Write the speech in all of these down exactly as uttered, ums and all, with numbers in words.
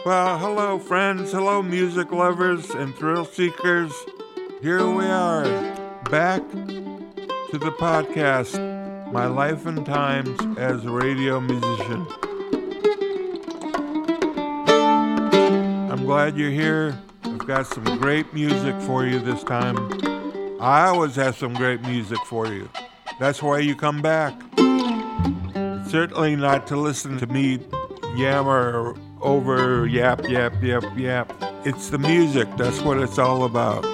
Well, hello, friends. Hello, music lovers and thrill seekers. Here we are, back to the podcast, My Life and Times as a Radio Musician. I'm glad you're here. I've got some great music for you this time. I always have some great music for you. That's why you come back. It's certainly not to listen to me yammer over yap, yap, yap, yap. It's the music. That's what it's all about.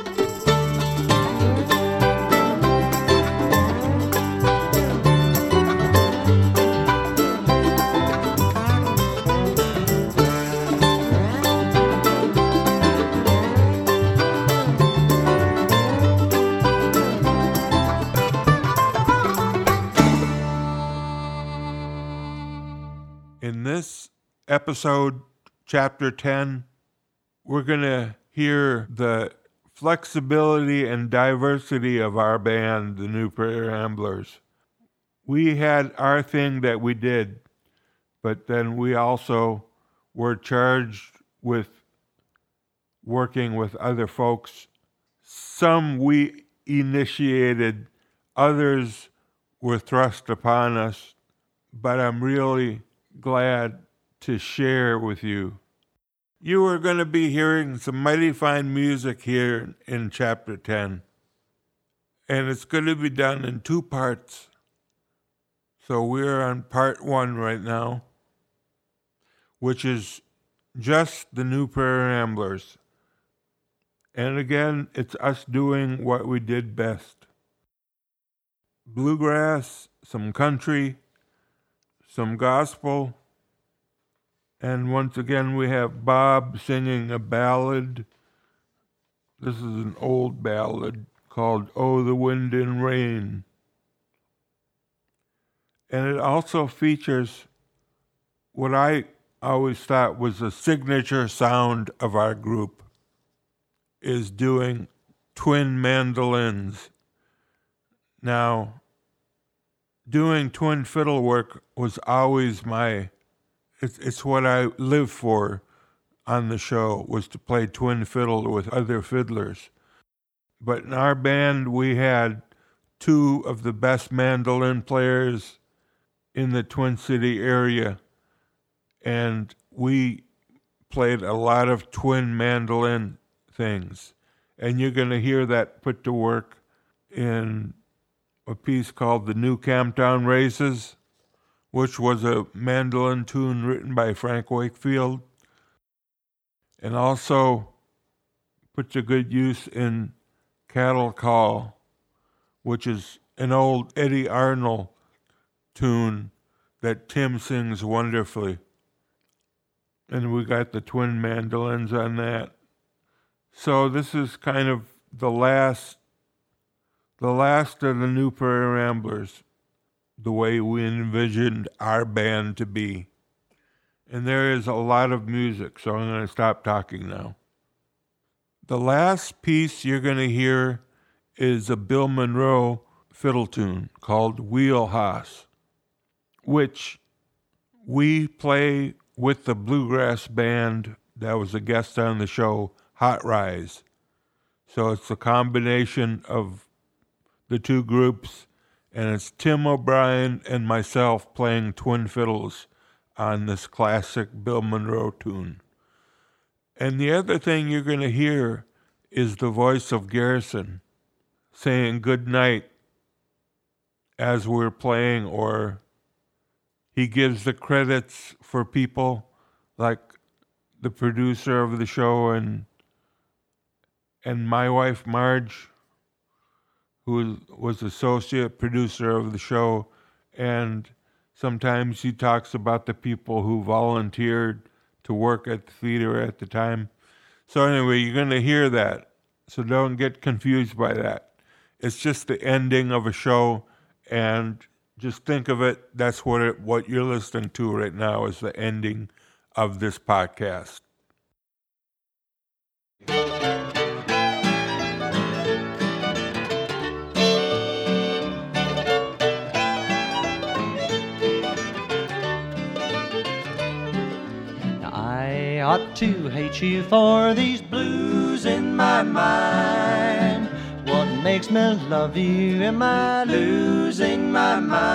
In this episode, chapter ten, we're going to hear the flexibility and diversity of our band, the New Prairie Ramblers. We had our thing that we did, but then we also were charged with working with other folks. Some we initiated, others were thrust upon us, but I'm really glad to share with you. You are going to be hearing some mighty fine music here in chapter ten, and it's going to be done in two parts. So we're on part one right now, which is just the New Prairie Ramblers. And again, it's us doing what we did best. Bluegrass, some country, some gospel, and once again we have Bob singing a ballad. This is an old ballad called Oh, the Wind and Rain. And it also features what I always thought was a signature sound of our group, is doing twin mandolins. Now, doing twin fiddle work was always my, it's, it's what I lived for on the show, was to play twin fiddle with other fiddlers. But in our band, we had two of the best mandolin players in the Twin City area, and we played a lot of twin mandolin things. And you're going to hear that put to work in a piece called The New Camptown Races, which was a mandolin tune written by Frank Wakefield, and also put to good use in Cattle Call, which is an old Eddie Arnold tune that Tim sings wonderfully. And we got the twin mandolins on that. So this is kind of the last The last of the New Prairie Ramblers, the way we envisioned our band to be. And there is a lot of music, so I'm going to stop talking now. The last piece you're going to hear is a Bill Monroe fiddle tune called Wheelhouse, which we play with the bluegrass band that was a guest on the show, Hot Rise. So it's a combination of the two groups, and it's Tim O'Brien and myself playing twin fiddles on this classic Bill Monroe tune. And the other thing you're going to hear is the voice of Garrison saying good night as we're playing, or he gives the credits for people like the producer of the show and and my wife Marge, who was associate producer of the show, and sometimes he talks about the people who volunteered to work at the theater at the time. So anyway, you're going to hear that, so don't get confused by that. It's just the ending of a show, and just think of it, that's what it, what you're listening to right now is the ending of this podcast. ought to hate you for these blues in my mind. What makes me love you? Am I losing my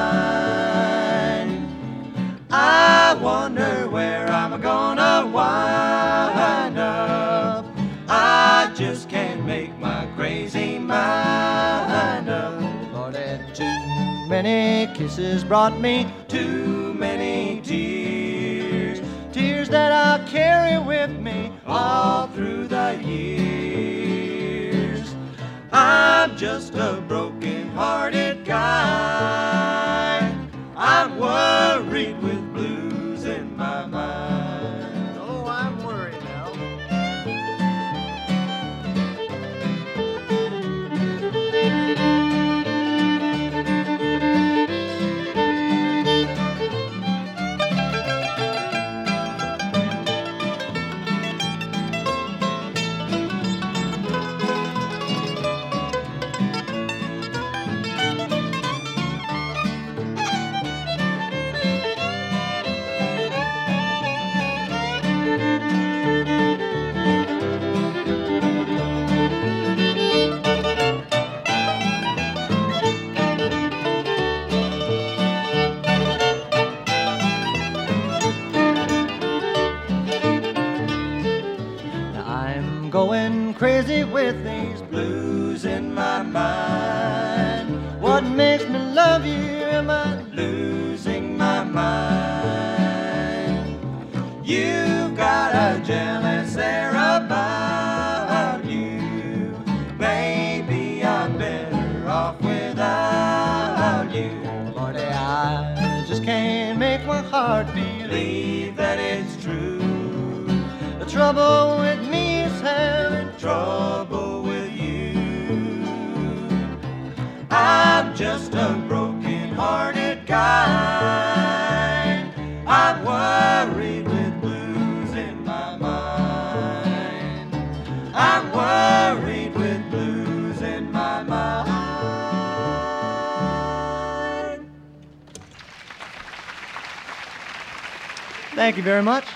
mind? I wonder where I'm gonna wind up. I just can't make my crazy mind up. Lord, that too many kisses brought me too many tears, tears that I'll carry with me all through the years. I'm just a broken-hearted guy. I'm worried with blues in my mind. Oh, I'm worried now. Going crazy with these blues in my mind. What makes me love you? Am I losing my mind? You've got a jealous air about you. Maybe I'm better off without you. Lordy, I just can't make my heart believe that it's true. The trouble with me is having trouble with you. I'm just a broken-hearted guy. I'm worried with blues in my mind. I'm worried with blues in my mind. Thank you very much.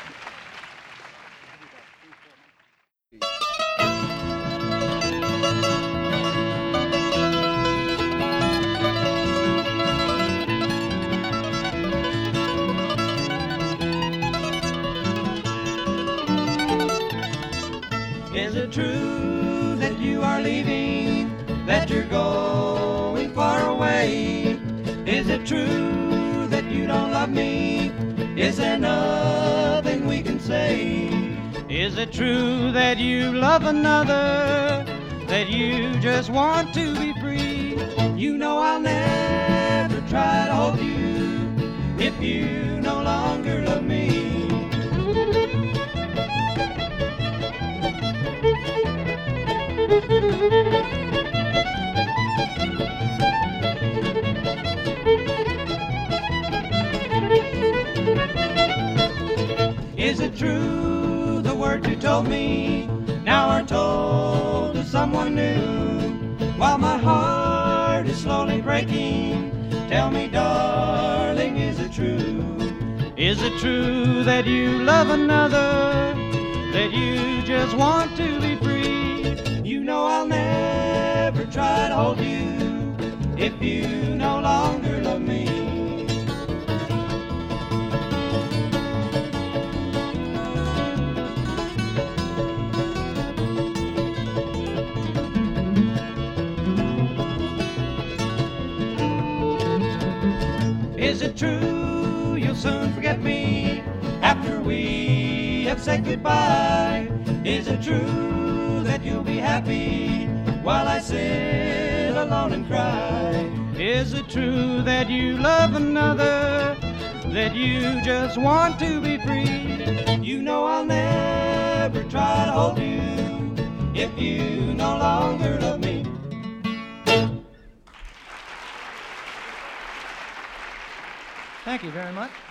Is it true that you are leaving, that you're going far away? Is it true that you don't love me? Is there nothing we can say? Is it true that you love another, that you just want to be free? You know I'll never try to hold you if you no longer love me. Is it true the words you told me now are told to someone new? While my heart is slowly breaking, tell me, darling, is it true? Is it true that you love another, that you just want to be free? You know I'll never try to hold you if you no longer love me. Is it true you'll soon forget me after we have said goodbye? Is it true that you'll be happy while I sit alone and cry? Is it true that you love another, that you just want to be free? You know I'll never try to hold you if you no longer love me. Thank you very much.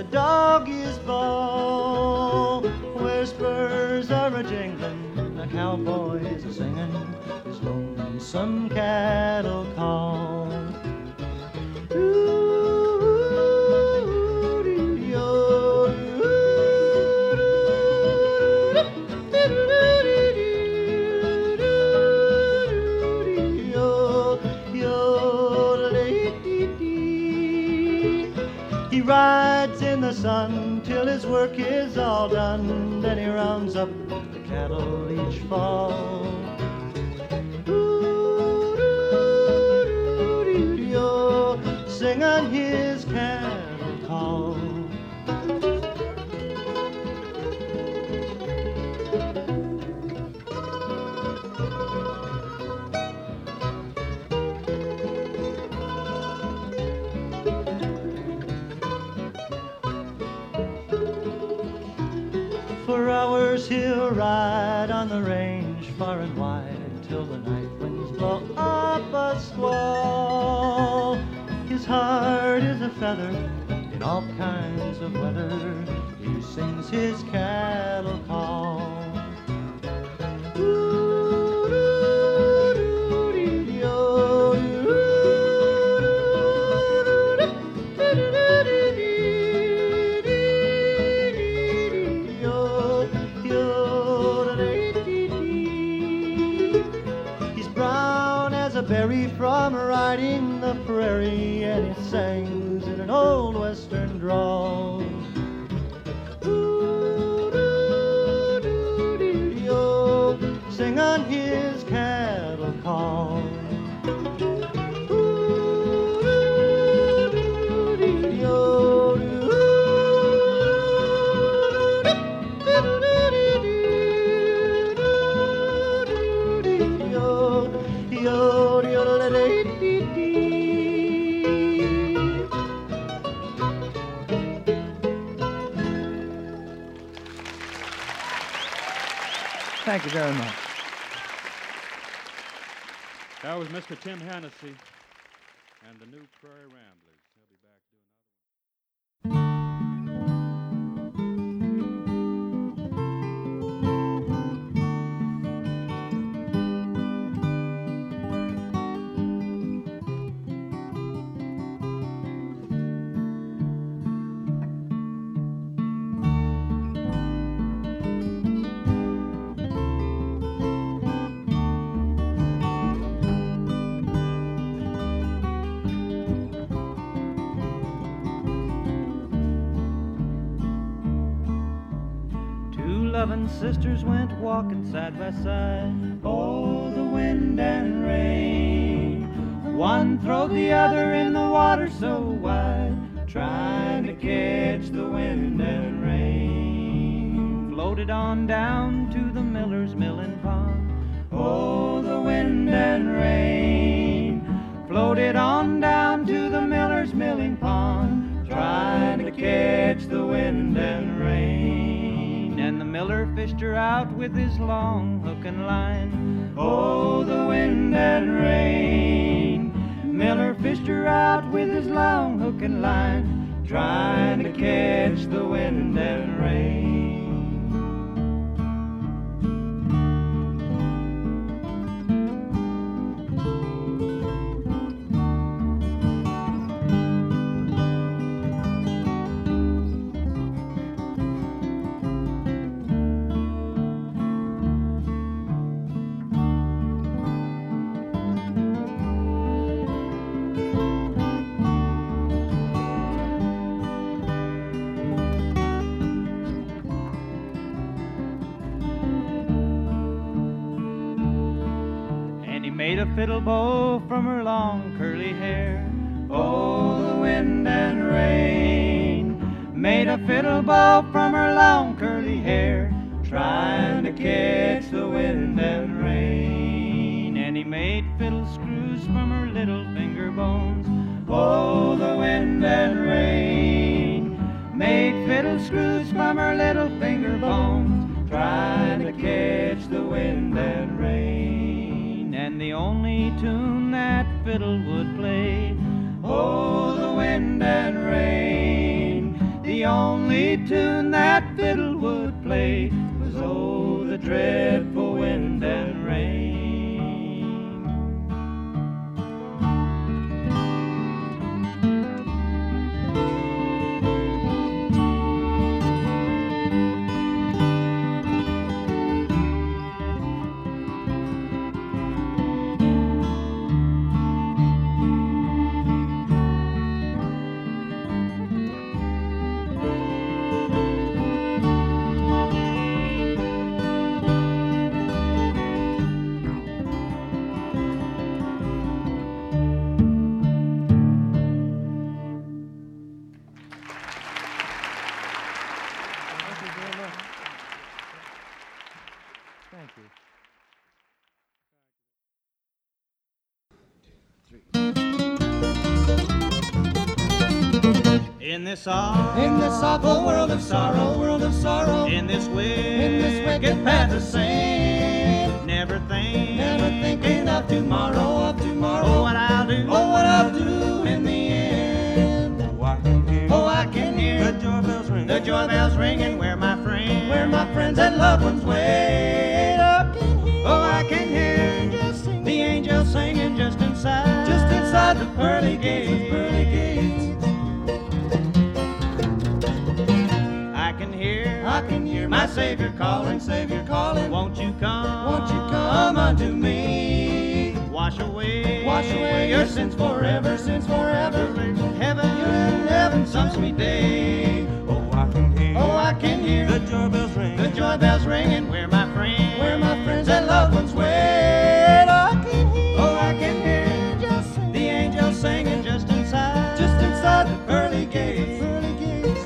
doggies bawl, where spurs are a-jingling, the cowboys are singing his lonesome cattle call. He rides in the sun till his work is all done, then he rounds up the cattle each fall. Singing his cattle call. For hours he'll ride on the range far and wide till the night winds blow up a squall. His heart is a feather in all kinds of weather. He sings his cattle call. He's brown as a berry from riding the prairie, and he sings in an old western drawl. Sing on his cattle call. Thank you very much. That was Mister Tim Hennessy and the New Prairie Ramblers. He'll be back doing another one. Loving sisters went walking side by side. Oh, the wind and rain. One throwed the other in the water so wide, trying to catch the wind and rain. Floated on down to the miller's milling pond. Oh, the wind and rain. Floated on down to the miller's milling pond, trying to catch the wind and rain. And the miller fished her out with his long hook and line. Oh, the wind and rain. Miller fished her out with his long hook and line, trying to catch the wind and rain. Made a fiddle bow from her long curly hair. Oh, the wind and rain. Made a fiddle bow from her long curly hair, trying to catch the wind and rain. And he made fiddle screws from her little finger bones. Oh, the wind and rain. Made fiddle screws from her little finger bones, trying to catch the wind and rain. And the only tune that fiddle would play, oh, the wind and rain. The only tune that fiddle would play was oh, the dreadful wind and rain. In this awful, In this awful world of sorrow, world of sorrow, in this wicked, in this wicked path of sin, never think, never thinking of tomorrow, of tomorrow. oh, what I'll do, Oh, what I'll do in the end. oh, I can hear, Oh, I can hear the joy bells ring, the joy bells ringing where my friends, where my friends and loved ones wait. I can hear, oh, I can hear just singing, the angels singing just inside, just inside the pearly gates, pearly gates. I can hear, I can hear my Savior calling, Savior calling. won't you come, Won't you come unto me? wash away, Wash away your sins forever, sins forever. heaven, You're in heaven some sweet day. oh, I can hear, Oh, I can hear the joy bells ring, the joy bells ringing where my friends, where my friends and loved ones wait. I can hear, oh, I can hear just sing, the angels singing just inside, just inside the pearly gates, pearly gates.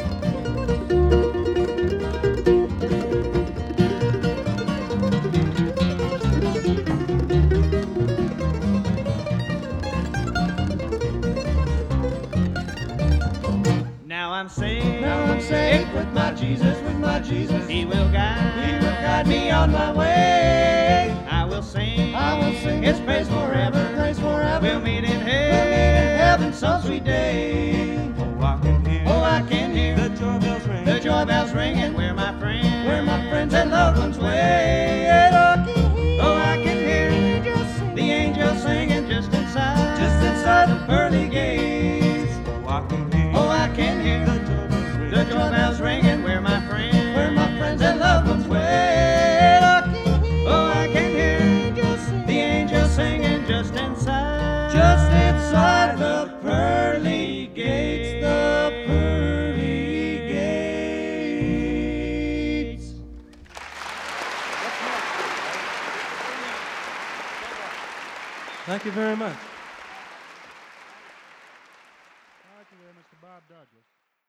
now I'm saved, Now I'm safe with my Jesus, with my Jesus. He will guide, He will guide me on my way. I will sing, I will sing His praise forever, praise forever. we'll meet in We'll meet in heaven, heaven some sweet day. oh, I can hear, Oh, I can hear the joy bells ring, the joy bells ringing where my friends, where my friends and loved ones wait. I can hear, oh, I can hear just sing, the angels singing just inside, just inside the pearly gates. oh, I can hear, Oh, I can hear the joy bells ring, the joy bells ringing where my friends, where my friends and loved ones wait. I can hear, oh, I can hear just sing, the angels singing just inside, just inside the pearly gates, the pearly gates. Thank you very much. Thank you there, Mister Bob Douglas.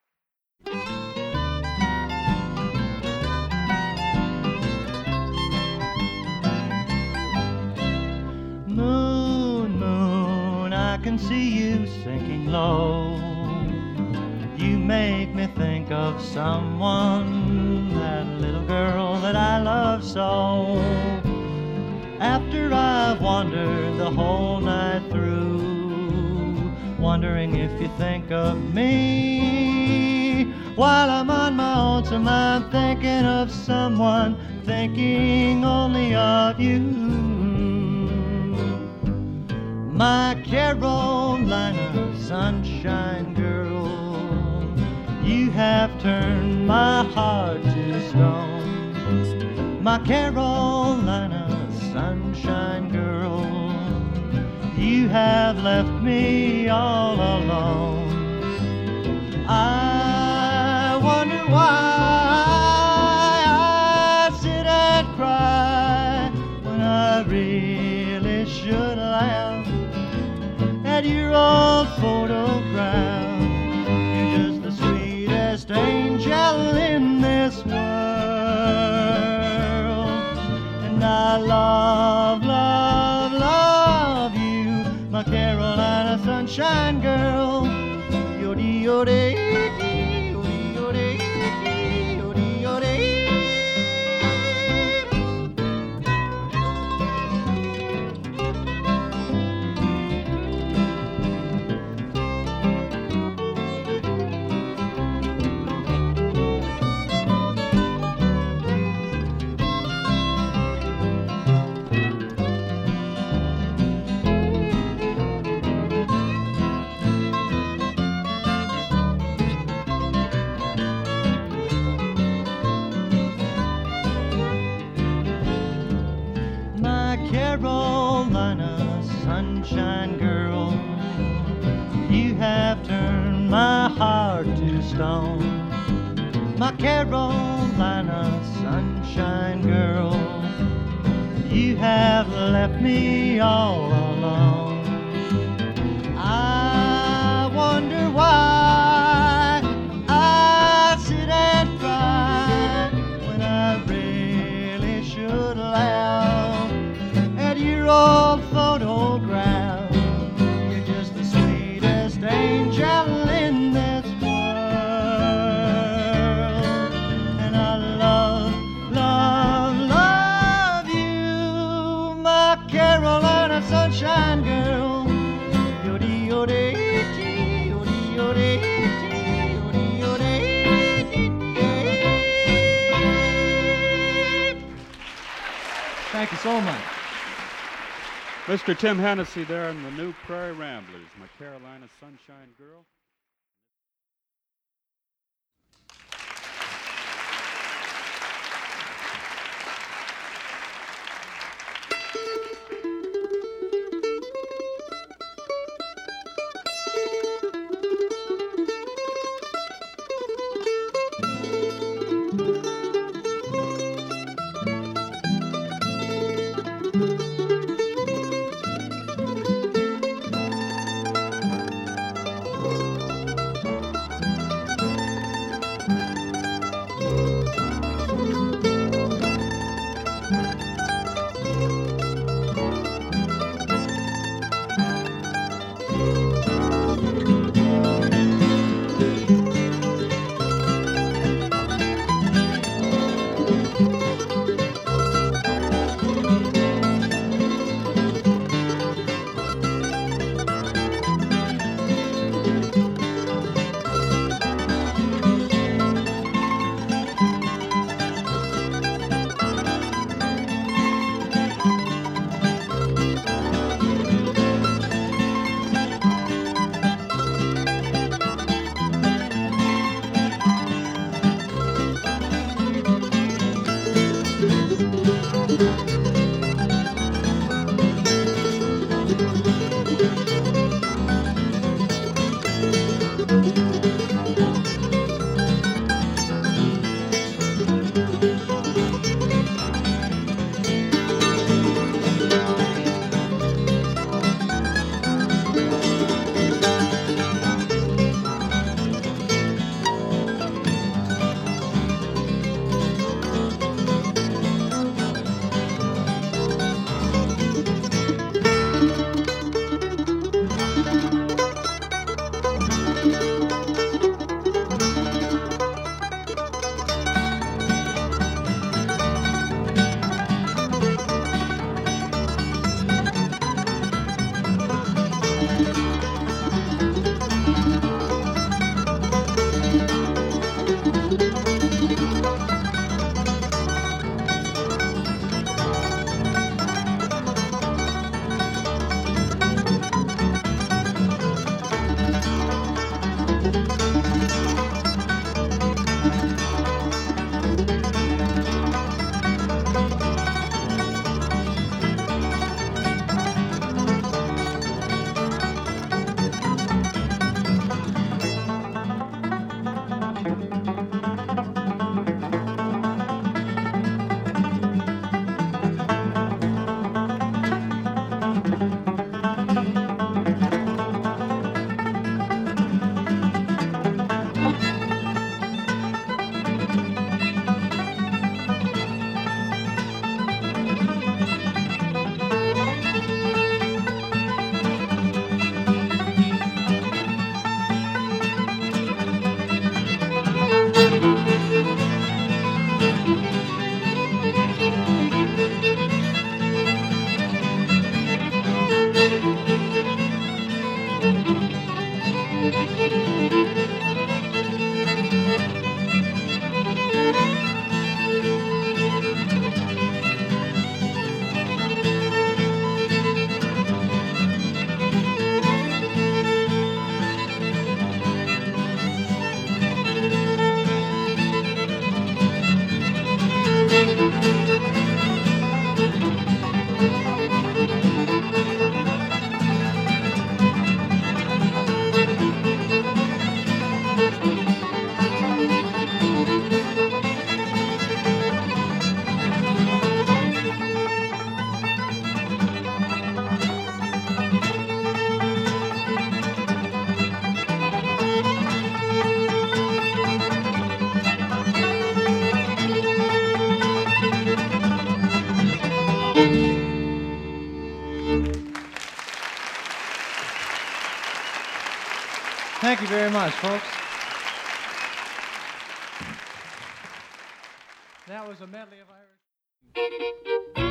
Moon, moon, I can see you sinking low. You make me think of someone, that little girl that I love so. After I've wandered the whole night through, wondering if you think of me, while I'm on my lonesome, I'm thinking of someone, thinking only of you. My Carolina sunshine girl, you have turned my heart to stone. My Carolina sunshine girl, you have left me all alone. I wonder why I sit and cry when I really should laugh at your old photograph. You're just the sweetest angel in this world, and I love, love, love you, my Carolina sunshine girl. Yodi yodi yodi yodi yodi yodi. sunshine girl. You have turned my heart to stone. My Carolina sunshine girl. You have left me all alone. I wonder why I sit and cry when I really should laugh at your old photograph. You're just the sweetest angel in this world, and I love, love, love you, my Carolina sunshine girl. Yodie, yodie, yodie, yodie, yodie, yodie. Thank you so much. Mister Tim Hennessy there in the New Prairie Ramblers, My Carolina Sunshine Girl. Thank you very much, folks. That was a medley of Irish.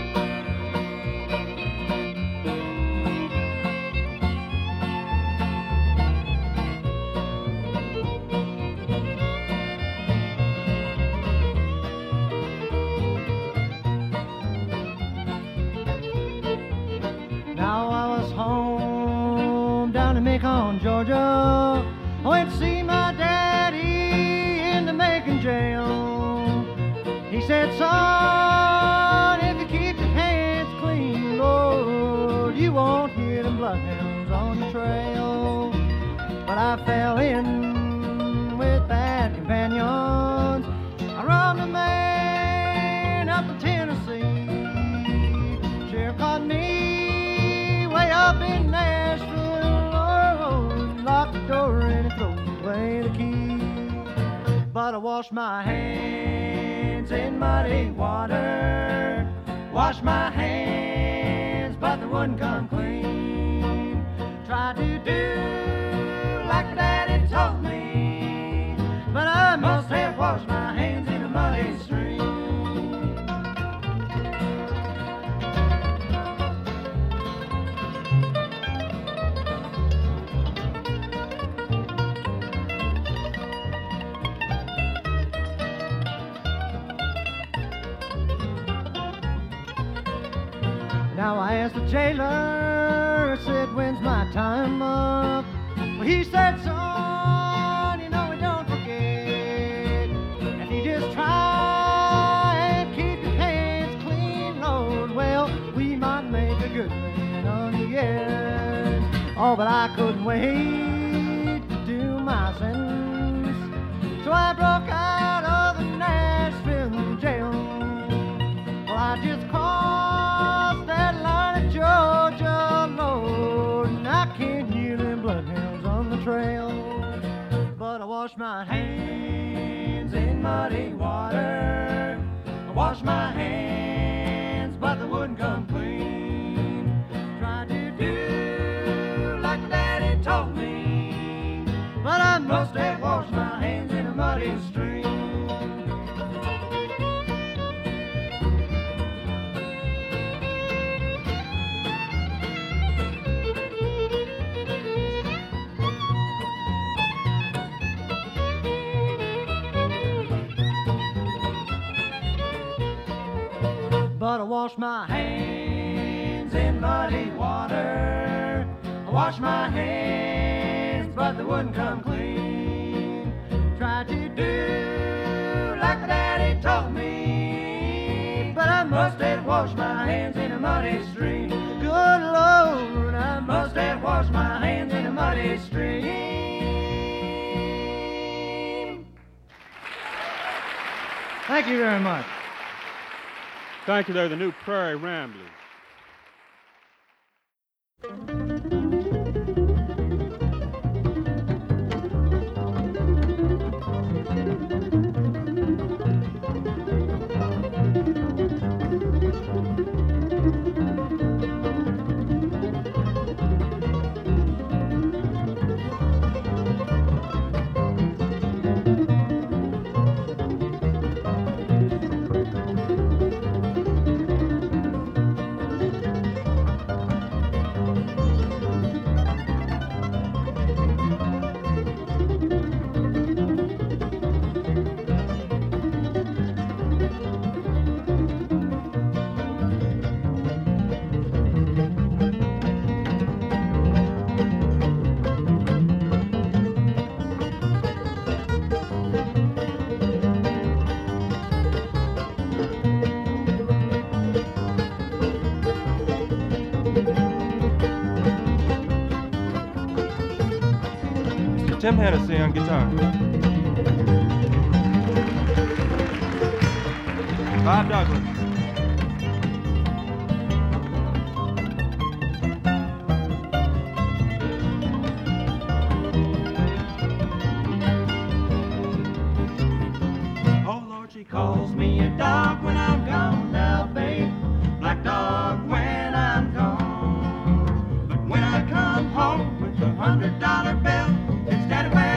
Now I was home down in Macon, Georgia. I went to see my daddy in the Macon jail. He said, son, if you keep your hands clean, Lord, you won't hear them bloodhounds on the trail. But I fell in with bad companions. I robbed a man up in Tennessee. Sheriff caught me way up in Nashville. Lord, locked the door and he threw away the key. But I washed my hands in muddy water. Washed my hands, but they wouldn't come clean. Tried to do like my daddy told me, but I must have washed my hands in a muddy stream. Now I asked the jailer, I said, when's my time up? Well, he said, son, you know we don't forget. If you just try and keep your hands clean, Lord, well, we might make a good man of you yet. Oh, but I couldn't wait to do my sentence, so I broke out of the Nashville jail. Well, I just crossed that line of Georgia, Lord, and I can't hear them bloodhounds on the trail. But I washed my hands in muddy water. I washed my hands, but they wouldn't come clean. Tried to do like my daddy told me, but I must have washed my hands in a muddy stream. But I wash my hands in muddy water. I wash my hands, but they wouldn't come clean. Tried to do like my daddy told me, but I must have washed my hands in a muddy stream. Good Lord, I must have washed my hands in a muddy stream. Thank you very much. Thank you. They're the New Prairie Ramblers. Tim Hennessy on guitar. Bob Douglas. Oh Lord, she calls me a dog when I'm gone now, babe. Black dog when I'm gone. But when I come home with a hundred dollar bill, instead of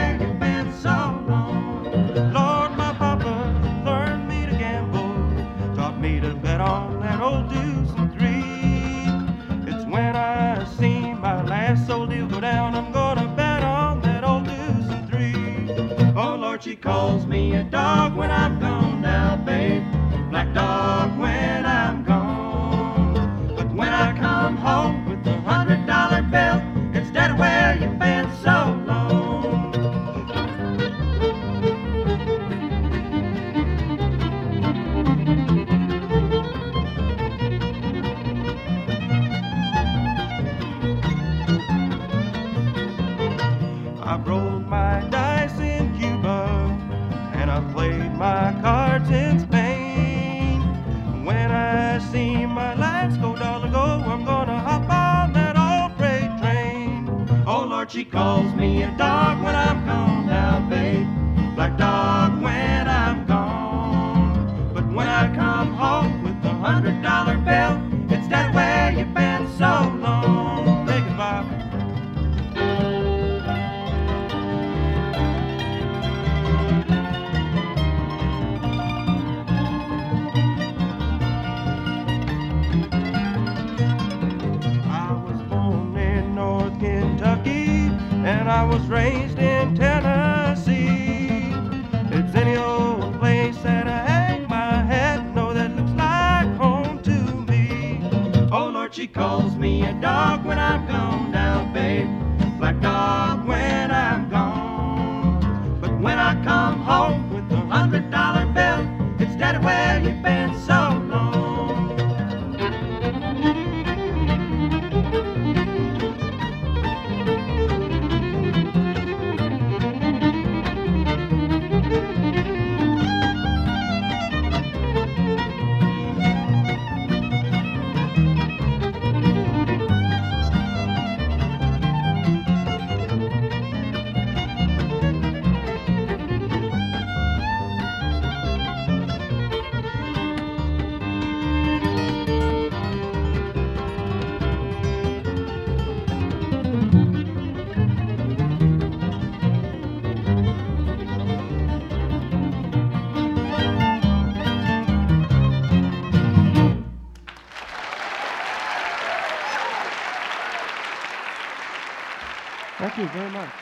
calls me a dog when I'm gone now, babe. Black dog when I'm gone. But when I come home with a hundred dollar bill, it's that where you been so long. Take it, Bob. And I was raised in Tennessee. It's any old place that I hang my head, no, that looks like home to me. Oh Lord, she calls me a dog when I'm gone now, babe. Black dog when I'm gone. But when I come home with a hundred dollar bill, it's daddy, where you been so long? Thank you very much.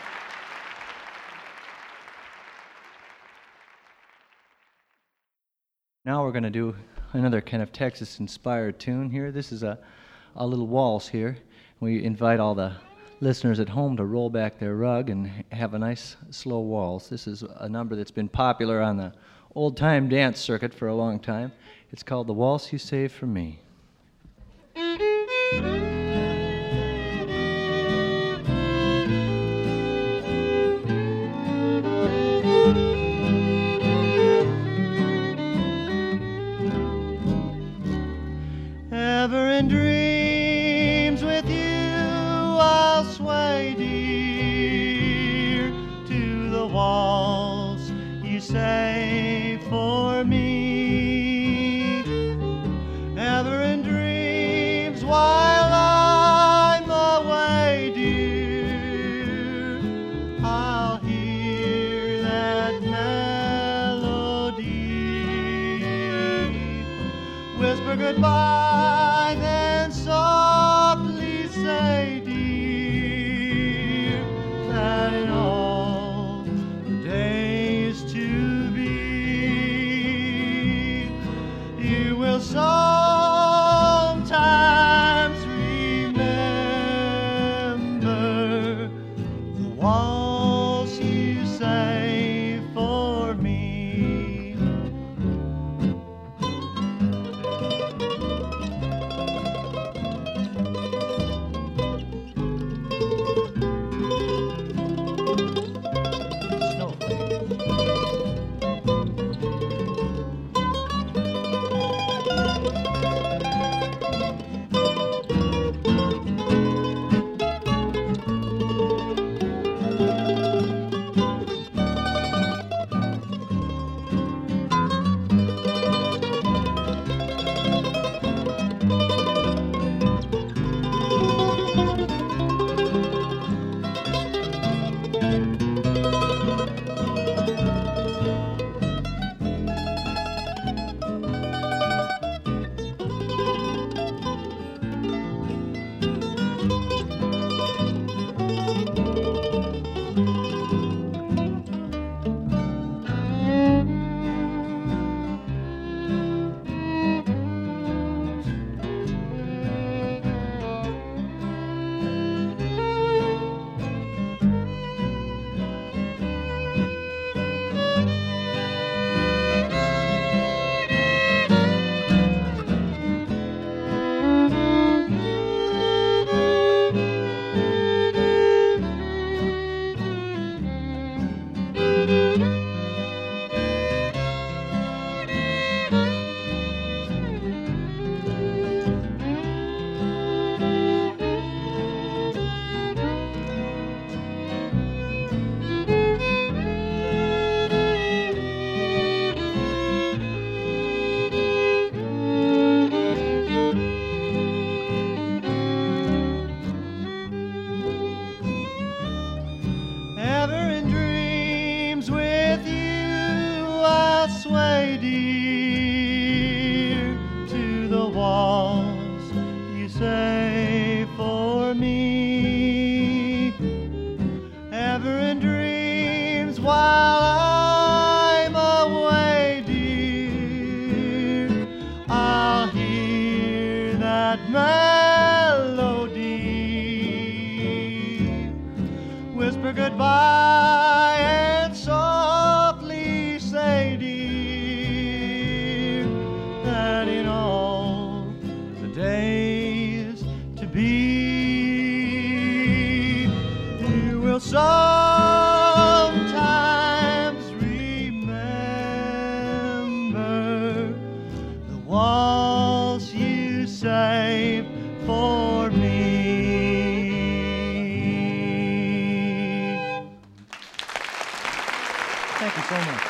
Now we're going to do another kind of Texas-inspired tune here. This is a, a little waltz here. We invite all the listeners at home to roll back their rug and have a nice slow waltz. This is a number that's been popular on the old-time dance circuit for a long time. It's called The Waltz You Saved for Me. Ever in dreams with you I'll sway, dear, to the waltz you say for me. Ever in dreams while I'm away, dear, I'll hear that melody. Whisper goodbye, then softly say, dear, that in all the days to be, you will sometimes remember the waltz you say for me. melody. Whisper goodbye and softly say, dear, that in all the days to be, you will sometimes remember the waltz you saved for me. Thank you so much.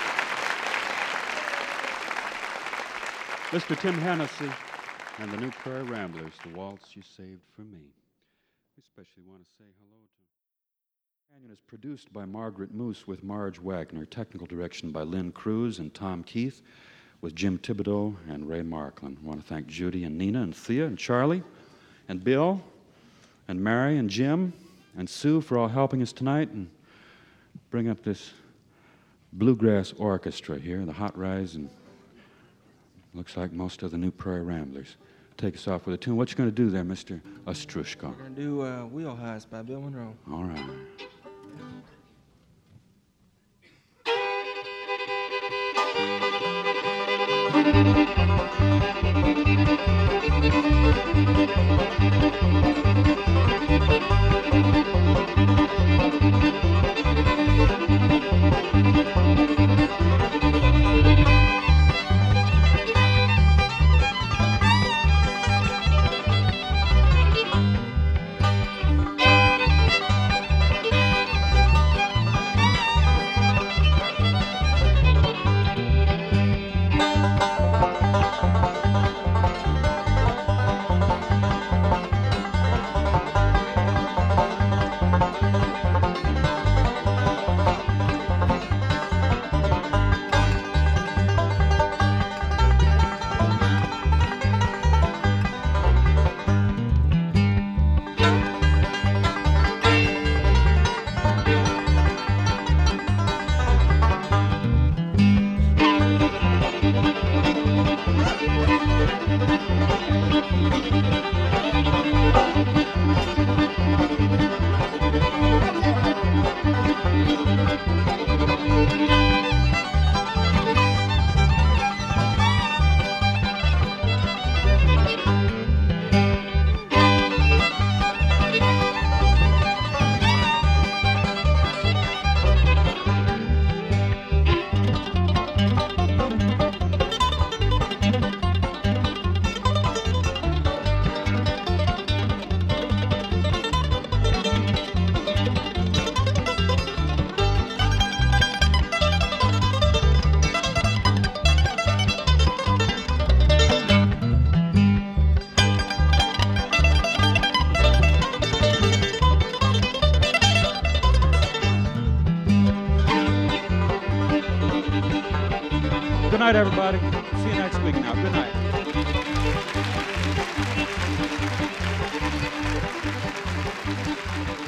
Mister Tim Hennessy and the New Prairie Ramblers, The Waltz You Saved for Me. We especially want to say hello to... Canyon is produced by Margaret Moose with Marge Wagner, technical direction by Lynn Cruz and Tom Keith, with Jim Thibodeau and Ray Markland. I want to thank Judy and Nina and Thea and Charlie and Bill and Mary and Jim and Sue for all helping us tonight and bring up this bluegrass orchestra here, the Hot Rise, and looks like most of the New Prairie Ramblers. Take us off with a tune. What you going to do there, Mister Ostrushko? We're going to do uh, Wheelhouse by Bill Monroe. All right. Good night, everybody. See you next week now. Good night.